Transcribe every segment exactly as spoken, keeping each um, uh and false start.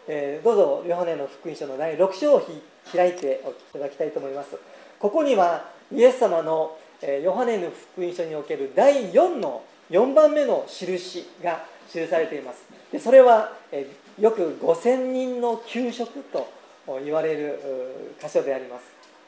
えー、どうぞヨハネの福音書のだいろく章を開いてお聞きいただきたいと思います。ここにはイエス様のヨハネの福音書におけるだいよんのよんばんめの印が記されています。でそれはよくごせんにんの給食と言われる箇所であります。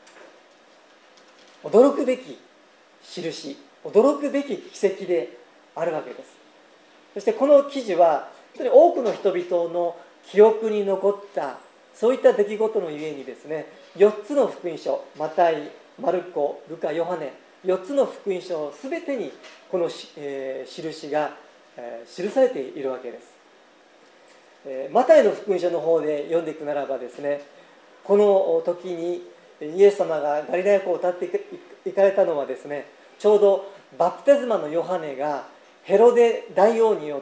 驚くべき印、驚くべき奇跡であるわけです。そしてこの記事は本当に多くの人々の記憶に残ったそういった出来事のゆえにですね、よっつの福音書、マタイ、マルコ、ルカ、ヨハネ、よっつの福音書すべてにこの、えー、印が、えー、記されているわけです。えー、マタイの福音書の方で読んでいくならばですね、この時にイエス様がガリラヤ湖を渡って行かれたのはですね、ちょうどバプテスマのヨハネがヘロデ大王によって、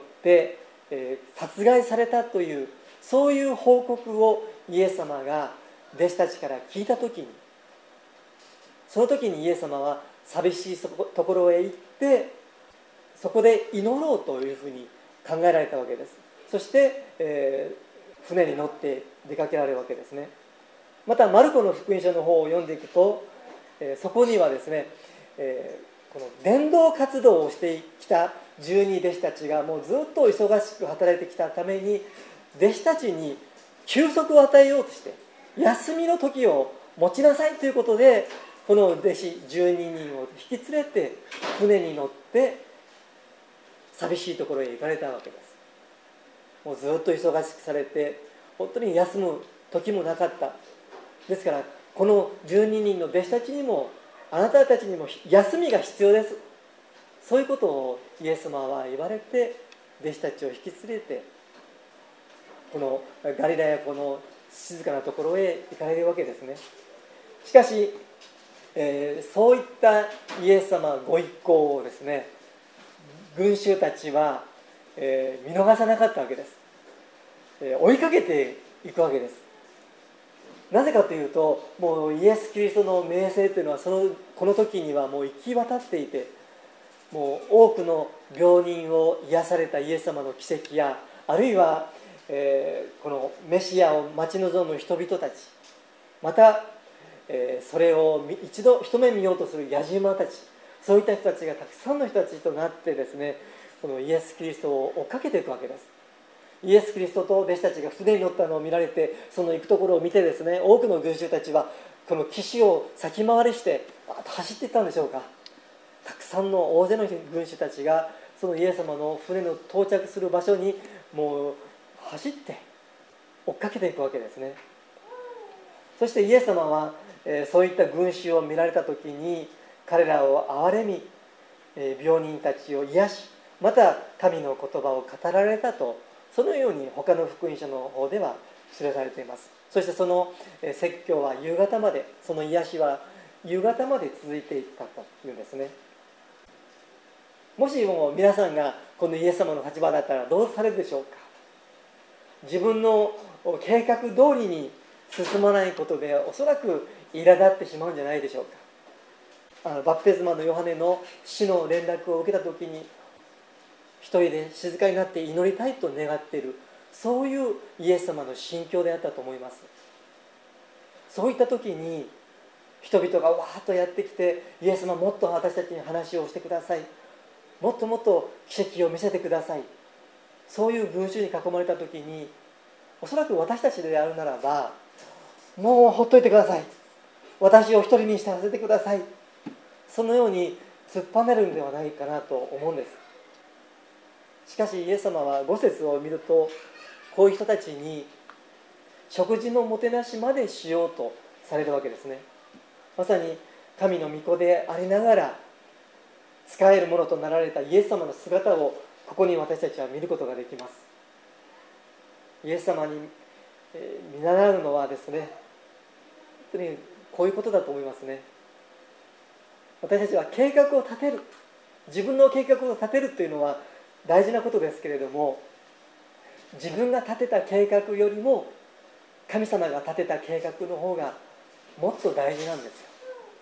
えー、殺害されたというそういう報告をイエス様が弟子たちから聞いた時に、その時にイエス様は寂しいところへ行ってそこで祈ろうというふうに考えられたわけです。そして、えー、船に乗って出かけられるわけですね。またマルコの福音書の方を読んでいくと、えー、そこにはですね、えー、この伝道活動をしてきた十二弟子たちがもうずっと忙しく働いてきたために、弟子たちに休息を与えようとして休みの時を持ちなさいということで、この弟子じゅうににんを引き連れて船に乗って寂しいところへ行かれたわけです。もうずっと忙しくされて本当に休む時もなかった。ですからこのじゅうににんの弟子たちにも、あなたたちにも休みが必要です、そういうことをイエス様は言われて、弟子たちを引き連れてこのガリラヤ湖の静かなところへ行かれるわけですね。しかし、えー、そういったイエス様ご一行をですね、群衆たちは、えー、見逃さなかったわけです。えー、追いかけていくわけです。なぜかというと、もうイエス・キリストの名声というのはそのこの時にはもう行き渡っていて、もう多くの病人を癒されたイエス様の奇跡や、あるいは、えー、このメシアを待ち望む人々たち、また、えー、それを一度一目見ようとする野じ馬たち、そういった人たちがたくさんの人たちとなってですね、このイエス・キリストを追っかけていくわけです。イエス・キリストと弟子たちが船に乗ったのを見られて、その行くところを見てですね、多くの群衆たちはこの岸を先回りして走っていったんでしょうか。たくさんの大勢の群衆たちがそのイエス様の船の到着する場所にもう走って追っかけていくわけですね。そしてイエス様は、えー、そういった群衆を見られた時に彼らを憐れみ、えー、病人たちを癒し、また神の言葉を語られたと、そのように他の福音書の方では記されています。そしてその説教は夕方まで、その癒しは夕方まで続いていったというんですね。もしも皆さんがこのイエス様の立場だったらどうされるでしょうか。自分の計画通りに進まないことでおそらく苛立ってしまうんじゃないでしょうか。あのバプテスマのヨハネの死の連絡を受けた時に一人で静かになって祈りたいと願っている、そういうイエス様の心境であったと思います。そういった時に人々がわーっとやってきて、イエス様もっと私たちに話をしてください、もっともっと奇跡を見せてください、そういう群衆に囲まれた時に、おそらく私たちであるならば、もうほっといてください、私を一人にしてさせてください、そのように突っぱねるんではないかなと思うんです。しかしイエス様はご節を見ると、こういう人たちに食事のもてなしまでしようとされるわけですね。まさに神の御子でありながら仕えるものとなられたイエス様の姿をここに私たちは見ることができます。イエス様に見習うのはですね、本当にこういうことだと思いますね。私たちは計画を立てる、自分の計画を立てるというのは大事なことですけれども、自分が立てた計画よりも神様が立てた計画の方がもっと大事なんですよ。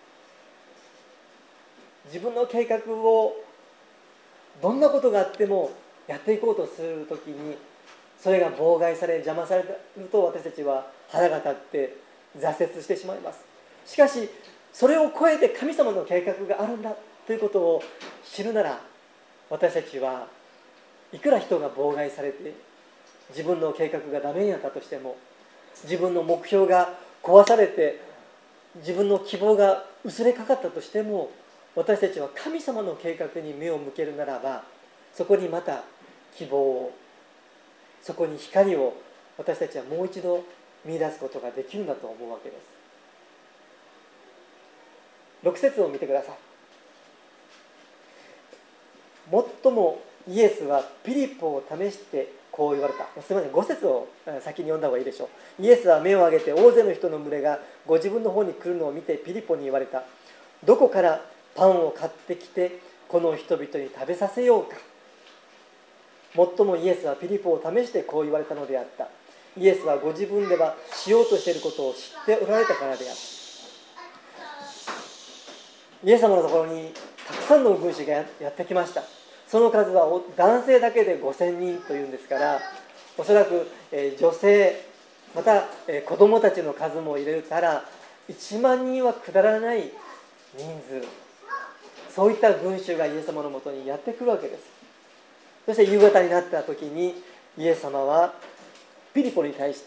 自分の計画をどんなことがあってもやっていこうとするときに、 それが妨害され邪魔されると、私たちは腹が立って挫折してしまいます。しかしそれを超えて神様の計画があるんだということを知るなら、私たちはいくら人が妨害されて自分の計画がダメになったとしても、自分の目標が壊されて自分の希望が薄れかかったとしても、私たちは神様の計画に目を向けるならば、そこにまた希望を、そこに光を私たちはもう一度見出すことができるんだと思うわけです。ろく節を見てください。もっともイエスはピリポを試してこう言われた。すみません、ご節を先に読んだ方がいいでしょう。イエスは目を上げて大勢の人の群れがご自分の方に来るのを見てピリポに言われた。どこからパンを買ってきてこの人々に食べさせようか。もっともイエスはピリポを試してこう言われたのであった。イエスはご自分ではしようとしていることを知っておられたからである。イエス様のところにたくさんの群衆がやってきました。その数は男性だけでごせんにんというんですから、おそらく女性また子供たちの数も入れたらいちまんにんは下らない人数、そういった群衆がイエス様のもとにやってくるわけです。そして夕方になった時にイエス様はピリポに対して、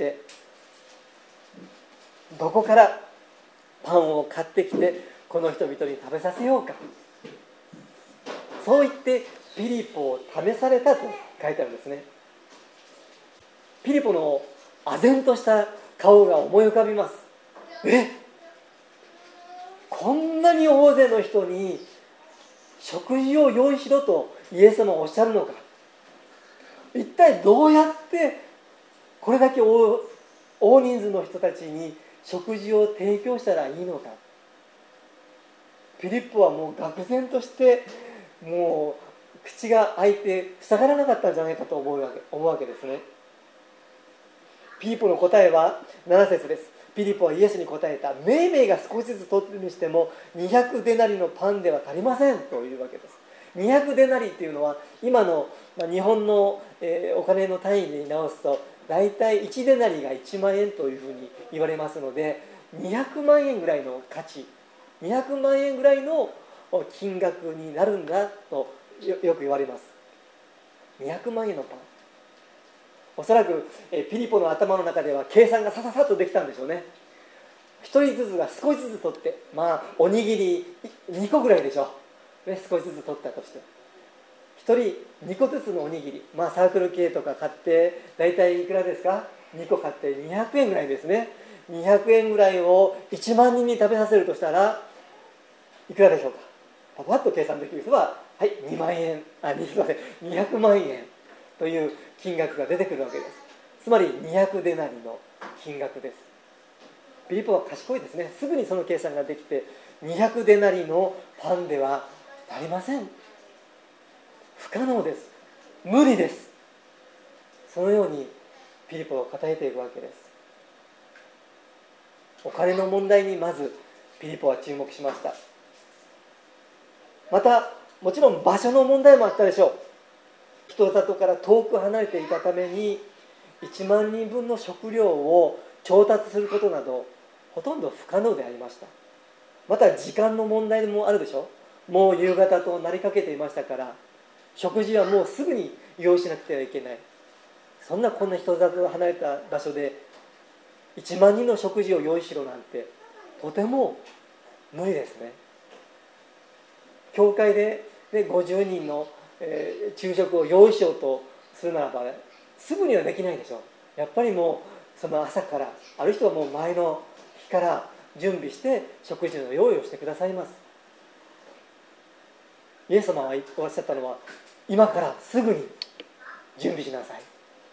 どこからパンを買ってきてこの人々に食べさせようか、そう言ってピリポを試されたと書いてあるんですね。ピリポの唖然とした顔が思い浮かびます。え、こんなに大勢の人に食事を用意しろとイエス様はおっしゃるのか。一体どうやってこれだけ 大, 大人数の人たちに食事を提供したらいいのか。ピリポはもう愕然としてもう口が開いて塞がらなかったんじゃないかと思うわけ、思うわけですね。ピリポの答えはなな節です。ピリポはイエスに答えた。めいめいが少しずつ取るにしてもにひゃくデナリのパンでは足りませんというわけです。にひゃくデナリというのは今の日本のお金の単位に直すとだいたいいちデナリがいちまんえんというふうに言われますので、にひゃくまんえんぐらいの価値、にひゃくまんえんぐらいの金額になるんだとよく言われます。にひゃくまんえんのパン、おそらくピリポの頭の中では計算がさささっとできたんでしょうね。一人ずつが少しずつ取って、まあおにぎりにこぐらいでしょう、ね、少しずつ取ったとして一人にこずつのおにぎり、まあサークル系とか買ってだいたいいくらですか。にこ買ってにひゃくえんぐらいですね。にひゃくえんぐらいをいちまんにんに食べさせるとしたらいくらでしょうか。パパッと計算できる人ははいにまんえん、あ、すみません、にひゃくまんえんという金額が出てくるわけです。つまりにひゃくデナリの金額です。ピリポは賢いですね。すぐにその計算ができて、にひゃくデナリのパンでは足りません、不可能です、無理です、そのようにピリポを答えていくわけです。お金の問題にまずピリポは注目しました。またもちろん場所の問題もあったでしょう。人里から遠く離れていたためにいちまんにんぶんの食料を調達することなどほとんど不可能でありました。また時間の問題もあるでしょう。もう夕方となりかけていましたから、食事はもうすぐに用意しなくてはいけない。そんなこんな人里から離れた場所でいちまんにんの食事を用意しろなんてとても無理ですね。教会で、ね、ごじゅうにんの、えー、昼食を用意しようとするならば、ね、すぐにはできないでしょう。やっぱりもうその朝から、ある人はもう前の日から準備して食事の用意をしてくださいます。イエス様はおっしゃったのは、今からすぐに準備しなさい。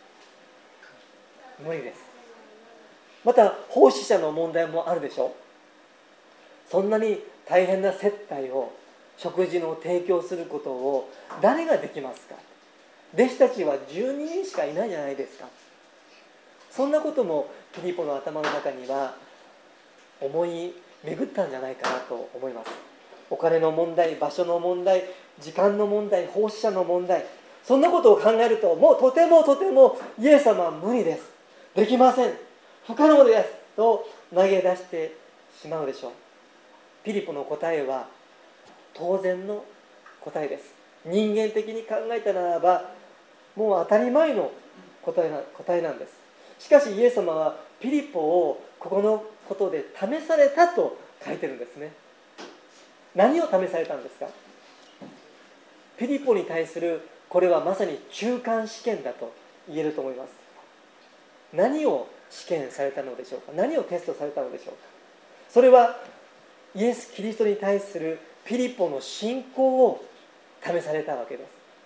無理です。また奉仕者の問題もあるでしょう。そんなに大変な接待を、食事の提供することを誰ができますか。弟子たちはじゅうににんしかいないじゃないですか。そんなこともピリポの頭の中には思い巡ったんじゃないかなと思います。お金の問題、場所の問題、時間の問題、奉仕者の問題、 そんなことを考えると、もうとてもとてもイエス様は無理です、できません、不可能ですと投げ出してしまうでしょう。ピリポの答えは当然の答えです。人間的に考えたならばもう当たり前の答えな、答えなんです。しかしイエス様はピリポをここのことで試されたと書いてるんですね。何を試されたんですか？ピリポに対するこれはまさに中間試験だと言えると思います。何を試験されたのでしょうか？何をテストされたのでしょうか？それはイエス・キリストに対するピリポの信仰を試されたわけです。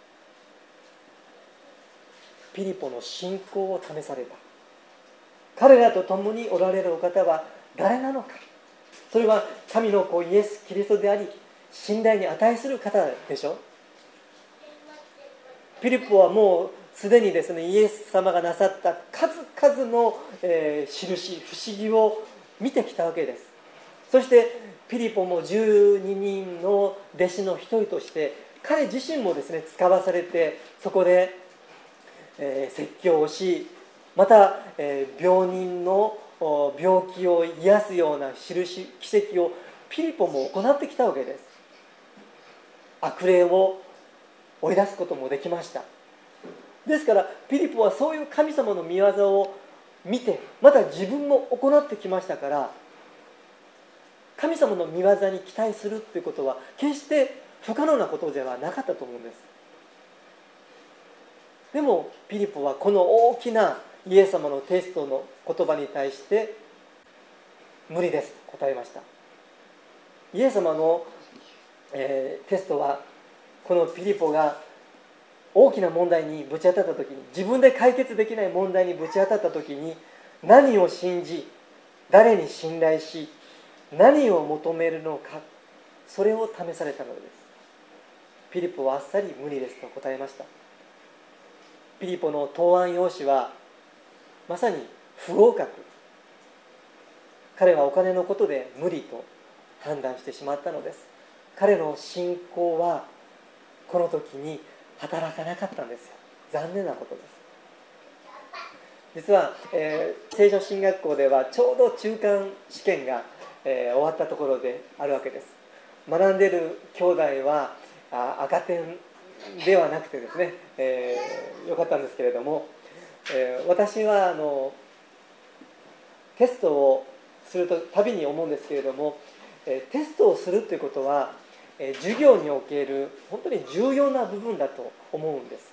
ピリポの信仰を試された。彼らと共におられるお方は誰なのか。それは神の子イエス・キリストであり、信頼に値する方でしょ。ピリポはもうすでにですね、イエス様がなさった数々の、えー、印、不思議を見てきたわけです。そしてピリポもじゅうににんの弟子の一人として彼自身もですね使わされて、そこで、えー、説教をし、また、えー、病人の病気を癒すような印、奇跡をピリポも行ってきたわけです。悪霊を追い出すこともできました。ですからピリポはそういう神様の御業を見て、また自分も行ってきましたから、神様の御業に期待するということは決して不可能なことではなかったと思うんです。でもピリポはこの大きなイエス様のテストの言葉に対して無理ですと答えました。イエス様の、えー、テストはこのピリポが大きな問題にぶち当たった時に、自分で解決できない問題にぶち当たった時に、何を信じ、誰に信頼し、何を求めるのか、それを試されたのです。ピリポはあっさり無理ですと答えました。ピリポの答案用紙はまさに不合格。彼はお金のことで無理と判断してしまったのです。彼の信仰はこの時に働かなかったんですよ。残念なことです。実は、えー、聖書進学校ではちょうど中間試験が、えー、終わったところであるわけです。学んでいる兄弟はあ赤点ではなくてですね、えー、よかったんですけれども、えー、私はあのテストをするとたびに思うんですけれども、えー、テストをするということは、えー、授業における本当に重要な部分だと思うんです。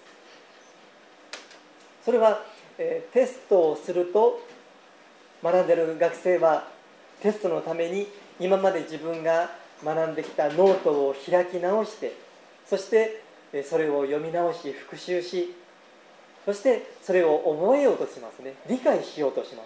それは、えー、テストをすると学んでいる学生はテストのために今まで自分が学んできたノートを開き直して、そしてそれを読み直し復習し、そしてそれを覚えようとしますね。理解しようとします。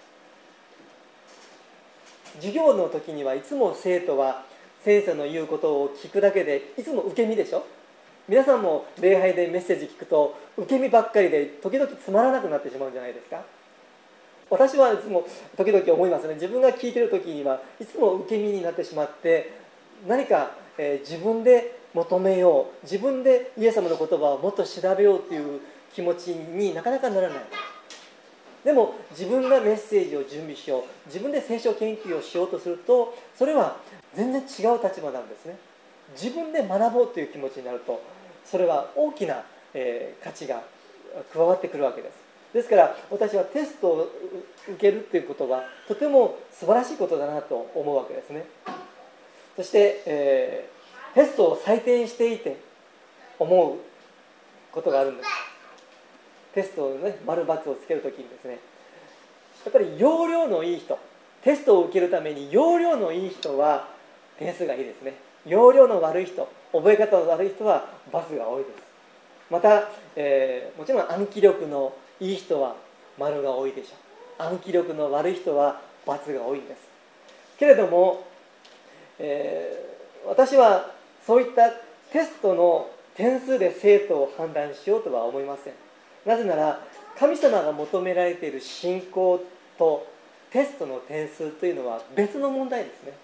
授業の時にはいつも生徒は先生の言うことを聞くだけでいつも受け身でしょ。皆さんも礼拝でメッセージ聞くと受け身ばっかりで時々つまらなくなってしまうんじゃないですか。私はいつも時々思いますね。自分が聞いてる時にはいつも受け身になってしまって、何か、えー、自分で求めよう、自分でイエス様の言葉をもっと調べようという気持ちになかなかならない。でも自分がメッセージを準備しよう、自分で聖書研究をしようとすると、それは全然違う立場なんですね。自分で学ぼうという気持ちになると、それは大きな、えー、価値が加わってくるわけです。ですから私はテストを受けるということはとても素晴らしいことだなと思うわけですね。そして、えー、テストを採点していて思うことがあるんです。テストをね、丸×をつけるときにですね、やっぱり要領のいい人、テストを受けるために要領のいい人は点数がいいですね。要領の悪い人、覚え方の悪い人は×が多いです。また、えー、もちろん暗記力のいい人は丸が多いでしょう。暗記力の悪い人は×が多いんです。けれども、えー、私はそういったテストの点数で生徒を判断しようとは思いません。なぜなら神様が求められている信仰とテストの点数というのは別の問題ですね。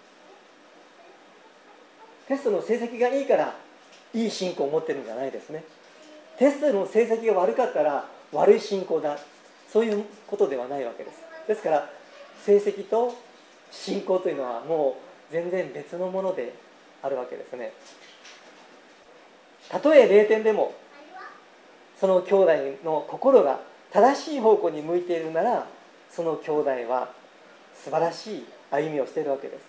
テストの成績がいいからいい信仰を持っているんじゃないですね。 テストの成績が悪かったら悪い信仰だ、そういうことではないわけです。ですから成績と信仰というのはもう全然別のものであるわけですね。たとえれいてんでもその兄弟の心が正しい方向に向いているなら、その兄弟は素晴らしい歩みをしているわけです。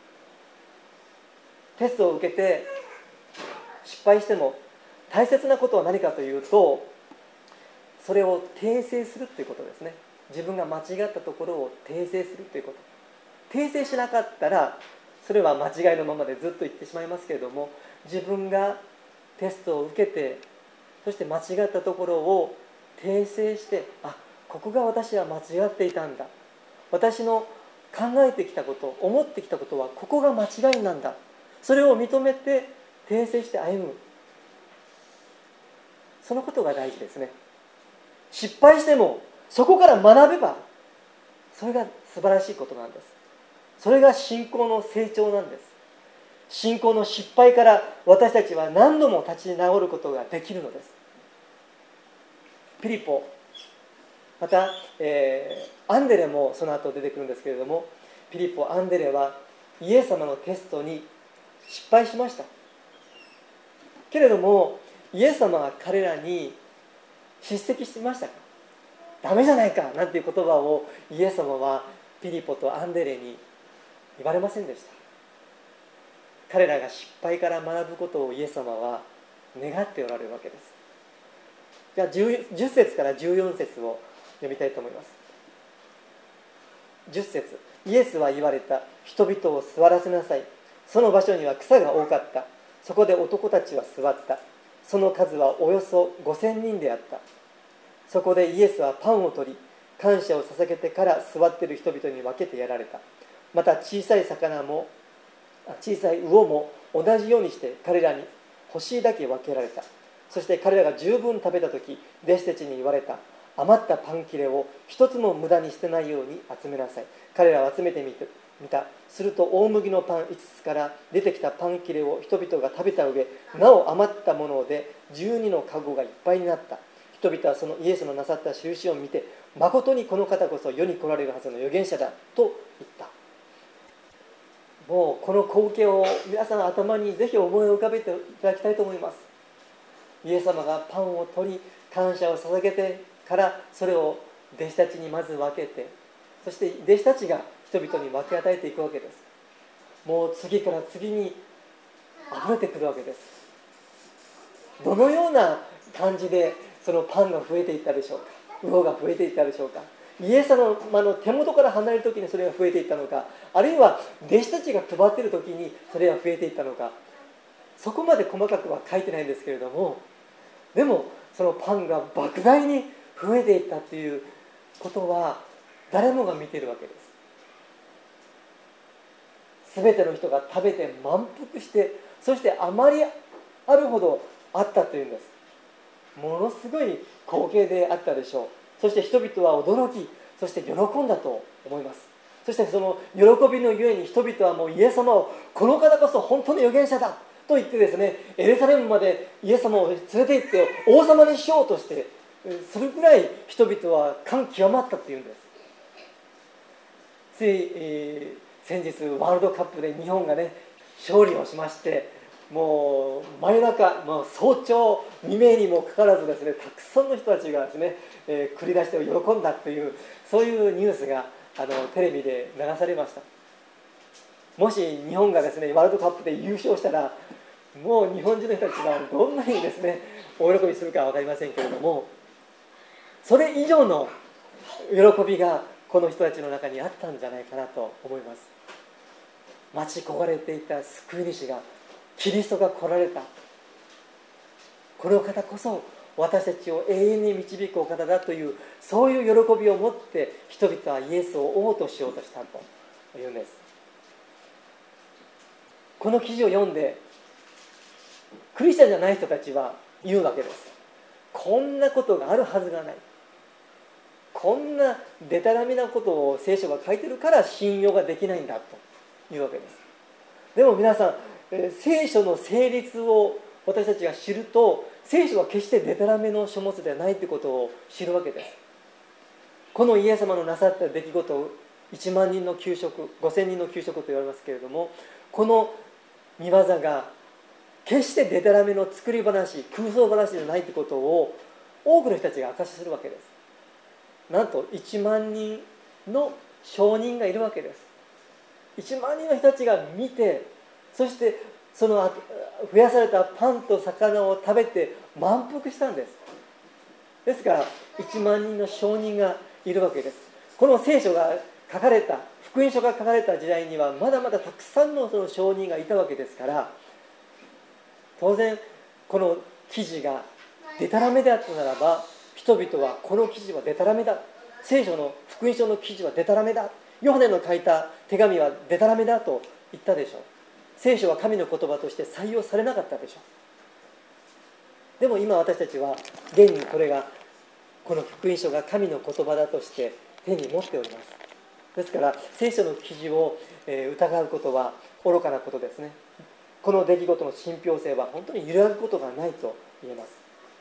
テストを受けて失敗しても大切なことは何かというと、それを訂正するということですね。自分が間違ったところを訂正するということ。訂正しなかったらそれは間違いのままでずっと言ってしまいますけれども、自分がテストを受けて、そして間違ったところを訂正して、あ、ここが私は間違っていたんだ、私の考えてきたこと、思ってきたことはここが間違いなんだ、それを認めて訂正して歩む、そのことが大事ですね。失敗してもそこから学べば、それが素晴らしいことなんです。それが信仰の成長なんです。信仰の失敗から私たちは何度も立ち直ることができるのです。ピリポ、また、えー、アンデレもその後出てくるんですけれども、ピリポ、アンデレはイエス様のテストに失敗しましたけれども、イエス様は彼らに叱責していましたか？ダメじゃないかなんていう言葉をイエス様はピリポとアンデレに言われませんでした。彼らが失敗から学ぶことをイエス様は願っておられるわけです。じゃあ 10, 10節からじゅうよん節を読みたいと思います。じゅっ節、イエスは言われた。人々を座らせなさい。その場所には草が多かった。そこで男たちは座った。その数はおよそごせんにんであった。そこでイエスはパンを取り、感謝を捧げてから座っている人々に分けてやられた。また小さい魚も小さい魚も同じようにして彼らに欲しいだけ分けられた。そして彼らが十分食べたとき、弟子たちに言われた。余ったパン切れを一つも無駄に捨てないように集めなさい。彼らは集めてみた。すると大麦のパンいつつから出てきたパン切れを人々が食べた上、なお余ったものでじゅうにのかごがいっぱいになった。人々はそのイエスのなさった印を見て、誠にこの方こそ世に来られるはずの預言者だと言った。もうこの光景を皆さん頭にぜひ思い浮かべていただきたいと思います。イエス様がパンを取り感謝を捧げてからそれを弟子たちにまず分けて、そして弟子たちが人々に分け与えていくわけです。もう次から次に溢れてくるわけです。どのような感じでそのパンが増えていったでしょうか、魚が増えていったでしょうか。イエス様の手元から離れる時にそれが増えていったのか、あるいは弟子たちが配っている時にそれが増えていったのか、そこまで細かくは書いてないんですけれども、でもそのパンが莫大に増えていったということは誰もが見ているわけです。すべての人が食べて満腹して、そしてあまりあるほどあったというんです。ものすごい光景であったでしょう。そして人々は驚き、そして喜んだと思います。そしてその喜びのゆえに人々はもうイエス様をこの方こそ本当の預言者だと言ってですね、エルサレムまでイエス様を連れて行って王様にしようとして、それぐらい人々は感極まったというんです。つい、えー、先日ワールドカップで日本がね勝利をしまして、もう真夜中、もう早朝未明にもかかわらずですね、たくさんの人たちがですね、えー、繰り出して喜んだという、そういうニュースがあのテレビで流されました。もし日本がですねワールドカップで優勝したら、もう日本人の人たちがどんなにですね大喜びするかは分かりませんけれども、それ以上の喜びがこの人たちの中にあったんじゃないかなと思います。待ち焦がれていた救い主が、キリストが来られた、この方こそ私たちを永遠に導くお方だという、そういう喜びを持って人々はイエスを王としようとしたというんです。この記事を読んでクリスチャンじゃない人たちは言うわけです。こんなことがあるはずがない、こんなデタラメなことを聖書が書いてるから信用ができないんだというわけです。でも皆さん、聖書の成立を私たちが知ると、 聖書は決してデタラメの書物ではないということを知るわけです。このイエス様のなさった出来事をいちまんにんの給食、ごせんにんの給食と言われますけれども、この御業が決してデタラメの作り話、空想話ではないということを多くの人たちが証しするわけです。なんといちまんにんの証人がいるわけです。いちまんにんの人たちが見て、そしてその増やされたパンと魚を食べて満腹したんです。ですからいちまんにんの証人がいるわけです。この聖書が書かれた、福音書が書かれた時代にはまだまだたくさんのその証人がいたわけですから、当然この記事がデタラメであったならば、人々はこの記事はデタラメだ、聖書の福音書の記事はデタラメだ、ヨハネの書いた手紙はデタラメだと言ったでしょう。聖書は神の言葉として採用されなかったでしょう。でも今私たちは現にこれが、この福音書が神の言葉だとして手に持っております。ですから聖書の記事を疑うことは愚かなことですね。この出来事の信憑性は本当に揺らぐことがないと言えます。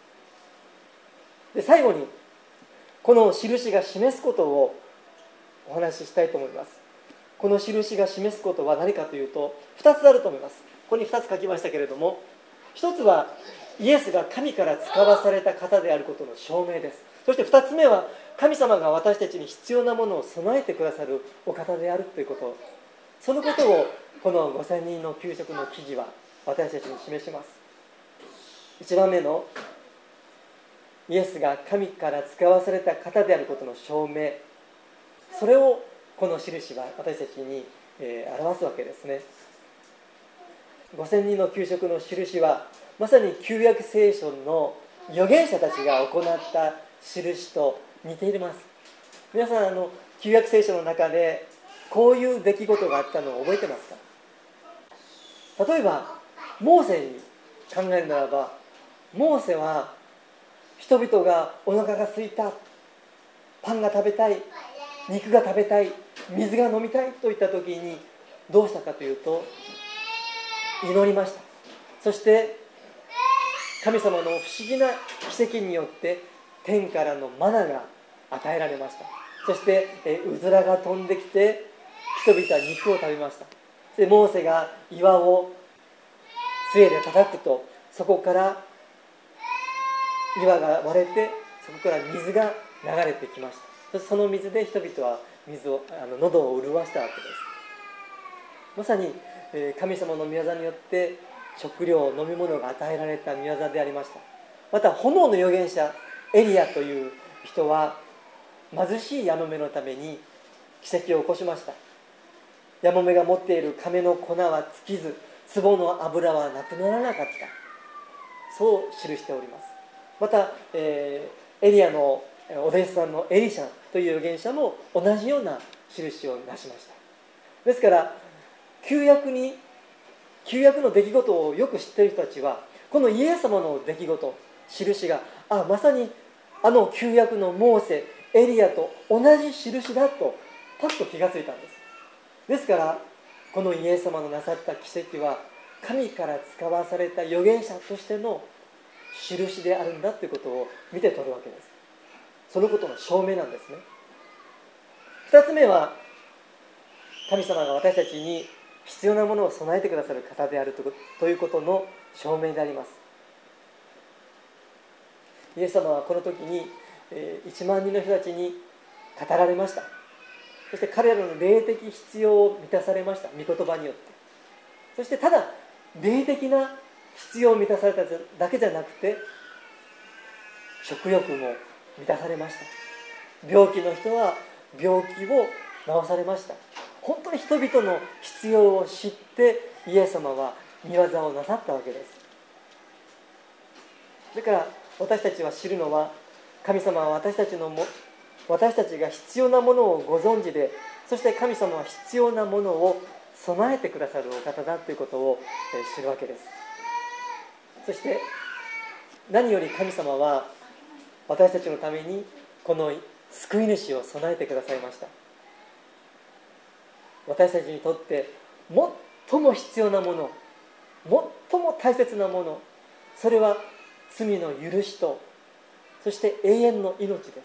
で、最後にこの印が示すことをお話ししたいと思います。この印が示すことは何かというとふたつあると思います。ここにふたつ書きましたけれども、ひとつはイエスが神から使わされた方であることの証明です。そしてふたつめは神様が私たちに必要なものを備えてくださるお方であるということ、そのことをこのごせんにんの給食の記事は私たちに示します。いちばんめのイエスが神から使わされた方であることの証明、それをこの印は私たちに、えー、表すわけですね。ごせんにんの給食の印はまさに旧約聖書の預言者たちが行った印と似ています。皆さん、あの旧約聖書の中でこういう出来事があったのを覚えてますか？例えばモーセに考えるならば、モーセは人々がお腹が空いた、パンが食べたい、肉が食べたい、水が飲みたいといった時にどうしたかというと、祈りました。そして神様の不思議な奇跡によって天からのマナが与えられました。そしてうずらが飛んできて人々は肉を食べました。でモーセが岩を杖で叩くと、そこから岩が割れて、そこから水が流れてきました。そしてその水で人々は水をあの喉を潤したわけです。まさに神様の御業によって食料、飲み物が与えられた御業でありました。また炎の預言者エリアという人は貧しいヤモメのために奇跡を起こしました。ヤモメが持っている亀の粉は尽きず、壺の油はなくならなかった、そう記しております。また、えー、エリアのお弟子さんのエリシャという預言者も同じような印をなしました。ですから旧約に旧約の出来事をよく知っている人たちは、このイエス様の出来事、印があまさにあの旧約のモーセ、エリアと同じ印だとパッと気がついたんです。ですからこのイエス様のなさった奇跡は神から使わされた預言者としての印であるんだということを見て取るわけです。そのことの証明なんですね。二つ目は、神様が私たちに必要なものを備えてくださる方であるということの証明であります。イエス様はこの時にいちまんにんの人たちに語られました。そして彼らの霊的必要を満たされました、御言葉によって。そしてただ霊的な必要を満たされただけじゃなくて、食欲も満たされました。病気の人は病気を治されました。本当に人々の必要を知ってイエス様は御業をなさったわけです。だから私たちは知るのは、神様は私たちのも私たちが必要なものをご存知で、そして神様は必要なものを備えてくださるお方だということを知るわけです。そして何より神様は私たちのためにこの救い主を備えてくださいました。私たちにとって最も必要なもの、最も大切なもの、それは罪の許しと、そして永遠の命です。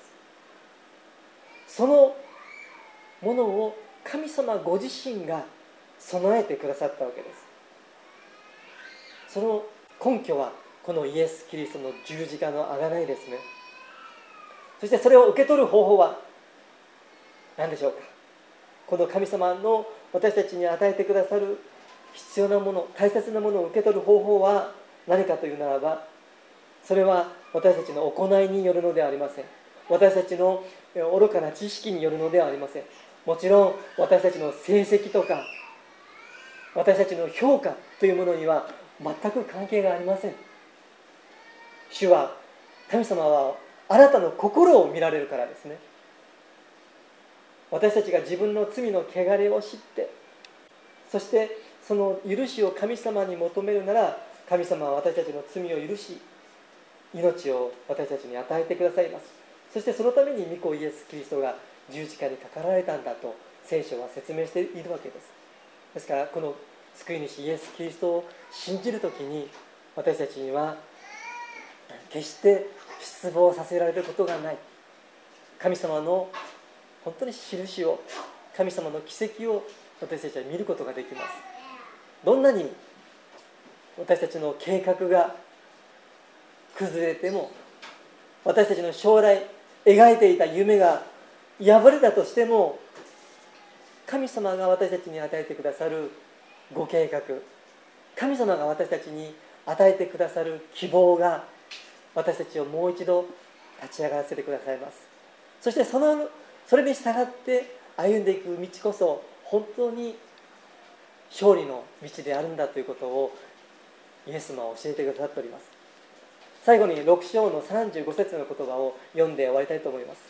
そのものを神様ご自身が備えてくださったわけです。その根拠はこのイエス・キリストの十字架の贖いですね。そしてそれを受け取る方法は何でしょうか。この神様の私たちに与えてくださる必要なもの、大切なものを受け取る方法は何かというならば、それは私たちの行いによるのではありません。私たちの愚かな知識によるのではありません。もちろん私たちの成績とか私たちの評価というものには全く関係がありません。主は、神様はあなたの心を見られるからですね。私たちが自分の罪の汚れを知って、そしてその許しを神様に求めるなら、神様は私たちの罪を許し、命を私たちに与えてくださいます。そしてそのために御子イエス・キリストが十字架にかかられたんだと聖書は説明しているわけです。ですからこの救い主イエス・キリストを信じるときに、私たちには決して失望させられることがない。神様の本当に印を、神様の奇跡を私たちは見ることができます。どんなに私たちの計画が崩れても、私たちの将来描いていた夢が破れたとしても、神様が私たちに与えてくださるご計画、神様が私たちに与えてくださる希望が私たちをもう一度立ち上がらせてくださいます。そしてそのそれに従って歩んでいく道こそ本当に勝利の道であるんだということをイエス様は教えてくださっております。最後にろく章のさんじゅうご節の言葉を読んで終わりたいと思います。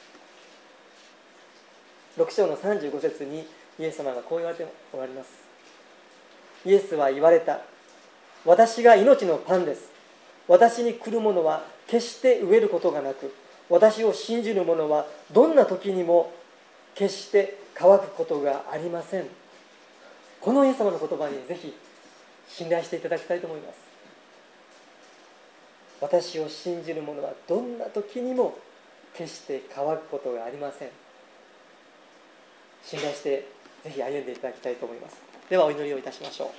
ろく章のさんじゅうご節にイエス様がこう言われておられます。イエスは言われた。私が命のパンです。私に来る者は決して飢えることがなく、私を信じる者はどんな時にも決して乾くことがありません。このイエス様の言葉にぜひ信頼していただきたいと思います。私を信じる者はどんな時にも決して乾くことがありません。信頼してぜひ歩んでいただきたいと思います。ではお祈りをいたしましょう。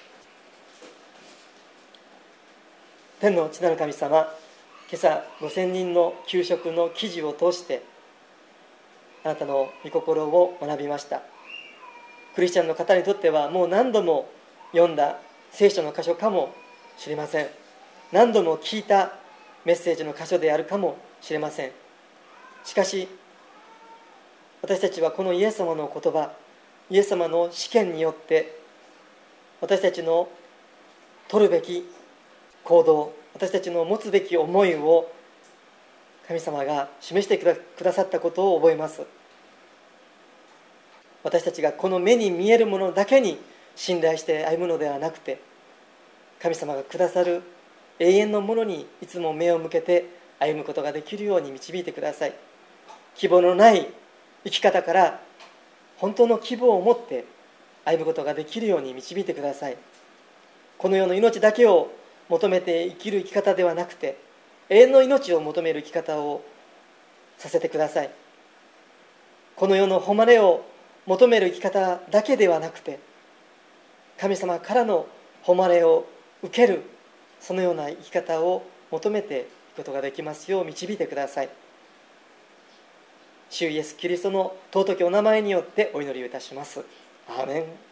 天の父なる神様、今朝ごせんにんの給食の記事を通してあなたの御心を学びました。クリスチャンの方にとってはもう何度も読んだ聖書の箇所かもしれません。何度も聞いたメッセージの箇所であるかもしれません。しかし私たちはこのイエス様の言葉、イエス様の試験によって私たちの取るべき行動、私たちの持つべき思いを神様が示してくださったことを覚えます。私たちがこの目に見えるものだけに信頼して歩むのではなくて、神様がくださる永遠のものにいつも目を向けて歩むことができるように導いてください。希望のない生き方から本当の希望を持って歩むことができるように導いてください。この世の命だけを求めて生きる生き方ではなくて、永遠の命を求める生き方をさせてください。この世の誉れを求める生き方だけではなくて、神様からの誉れを受けるそのような生き方を求めていくことができますよう導いてください。主イエスキリストの尊きお名前によってお祈りをいたします。アーメン。